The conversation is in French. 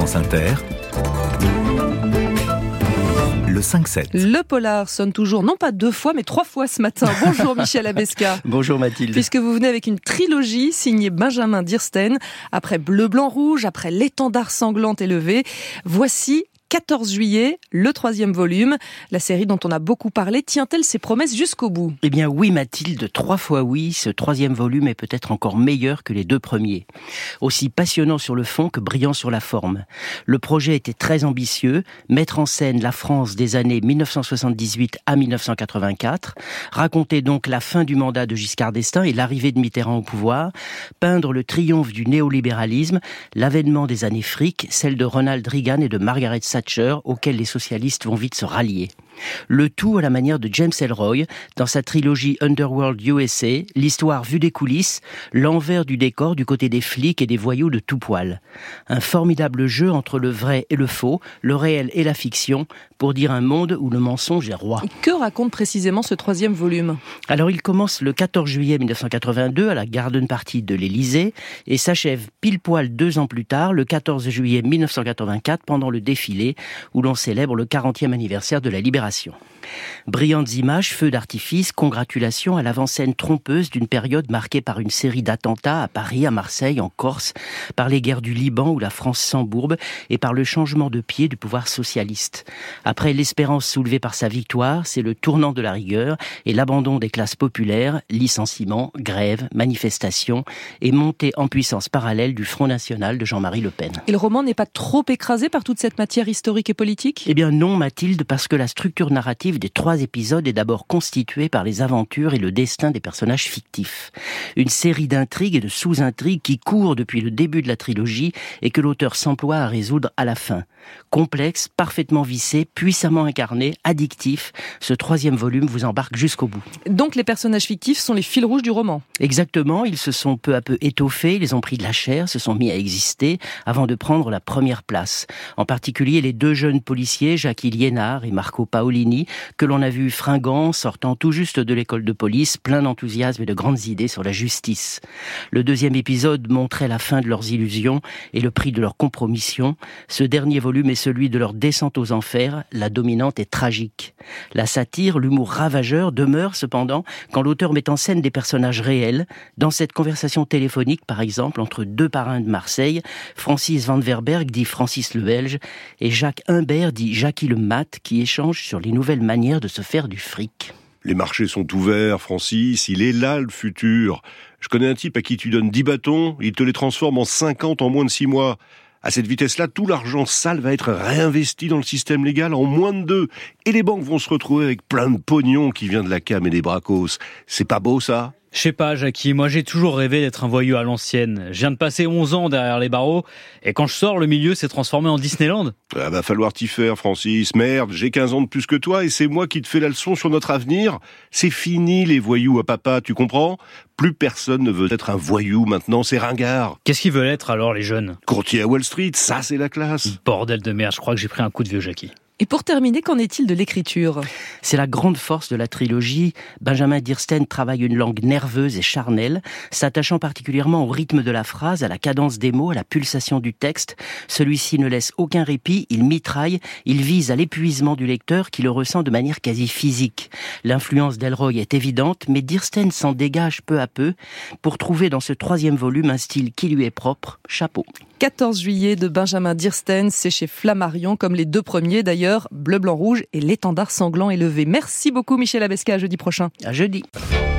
France Inter, le 5-7. Le polar sonne toujours, non pas 2 fois, mais 3 fois ce matin. Bonjour Michel Abesca. Bonjour Mathilde. Puisque vous venez avec une trilogie signée Benjamin Dirsten. Après Bleu, Blanc, Rouge, après L'étendard sanglant élevé, voici 14 juillet, le 3e volume. La série dont on a beaucoup parlé, tient-elle ses promesses jusqu'au bout ? Eh bien oui Mathilde, 3 fois oui, ce 3e volume est peut-être encore meilleur que les 2 premiers. Aussi passionnant sur le fond que brillant sur la forme. Le projet était très ambitieux, mettre en scène la France des années 1978 à 1984, raconter donc la fin du mandat de Giscard d'Estaing et l'arrivée de Mitterrand au pouvoir, peindre le triomphe du néolibéralisme, l'avènement des années fric, celle de Ronald Reagan et de Margaret Thatcher, auquel les socialistes vont vite se rallier. Le tout à la manière de James Ellroy, dans sa trilogie Underworld USA, l'histoire vue des coulisses, l'envers du décor du côté des flics et des voyous de tout poil. Un formidable jeu entre le vrai et le faux, le réel et la fiction, pour dire un monde où le mensonge est roi. Que raconte précisément ce 3e volume ? Alors il commence le 14 juillet 1982 à la Garden Party de l'Élysée et s'achève pile poil 2 ans plus tard, le 14 juillet 1984, pendant le défilé où l'on célèbre le 40e anniversaire de la libération. Brillantes images, feux d'artifice, congratulations à l'avant-scène trompeuse d'une période marquée par une série d'attentats à Paris, à Marseille, en Corse, par les guerres du Liban où la France s'embourbe et par le changement de pied du pouvoir socialiste. Après l'espérance soulevée par sa victoire, c'est le tournant de la rigueur et l'abandon des classes populaires, licenciements, grèves, manifestations et montée en puissance parallèle du Front National de Jean-Marie Le Pen. Et le roman n'est pas trop écrasé par toute cette matière historique et politique ? Eh bien non Mathilde, parce que la structure narrative des 3 épisodes est d'abord constituée par les aventures et le destin des personnages fictifs. Une série d'intrigues et de sous-intrigues qui courent depuis le début de la trilogie et que l'auteur s'emploie à résoudre à la fin. Complexe, parfaitement vissé, puissamment incarné, addictif, ce 3e volume vous embarque jusqu'au bout. Donc les personnages fictifs sont les fils rouges du roman ? Exactement, ils se sont peu à peu étoffés, ils ont pris de la chair, se sont mis à exister avant de prendre la première place. En particulier les 2 jeunes policiers, Jackie Liénard et Marco Paolini, que l'on a vu fringants, sortant tout juste de l'école de police, plein d'enthousiasme et de grandes idées sur la justice. Le 2e épisode montrait la fin de leurs illusions et le prix de leur compromission. Ce dernier volume est celui de leur descente aux enfers, la dominante est tragique. La satire, l'humour ravageur demeure cependant quand l'auteur met en scène des personnages réels. Dans cette conversation téléphonique, par exemple, entre 2 parrains de Marseille, Francis Van Verberg, dit Francis le Belge, et Jacques Humbert, dit Jackie le Mat, qui échangent sur les nouvelles manières de se faire du fric. Les marchés sont ouverts, Francis, il est là le futur. Je connais un type à qui tu donnes 10 bâtons, il te les transforme en 50 en moins de 6 mois. À cette vitesse-là, tout l'argent sale va être réinvesti dans le système légal en moins de 2. Et les banques vont se retrouver avec plein de pognon qui vient de la cam et des bracos. C'est pas beau ça ? Je sais pas, Jackie, moi j'ai toujours rêvé d'être un voyou à l'ancienne. Je viens de passer 11 ans derrière les barreaux, et quand je sors, le milieu s'est transformé en Disneyland. Ah, va falloir t'y faire, Francis. Merde, j'ai 15 ans de plus que toi, et c'est moi qui te fais la leçon sur notre avenir. C'est fini les voyous à papa, tu comprends ? Plus personne ne veut être un voyou maintenant, c'est ringard. Qu'est-ce qu'ils veulent être alors, les jeunes ? Courtier à Wall Street, ça c'est la classe. Bordel de merde, je crois que j'ai pris un coup de vieux, Jackie. Et pour terminer, qu'en est-il de l'écriture ? C'est la grande force de la trilogie. Benjamin Dirsten travaille une langue nerveuse et charnelle, s'attachant particulièrement au rythme de la phrase, à la cadence des mots, à la pulsation du texte. Celui-ci ne laisse aucun répit, il mitraille, il vise à l'épuisement du lecteur qui le ressent de manière quasi physique. L'influence d'Ellroy est évidente, mais Dirsten s'en dégage peu à peu pour trouver dans ce 3e volume un style qui lui est propre. Chapeau. 14 juillet de Benjamin Dirsten, c'est chez Flammarion, comme les 2 premiers d'ailleurs, Bleu, Blanc, Rouge et L'étendard sanglant élevé. Merci beaucoup Michel Abesca, à jeudi prochain. À jeudi.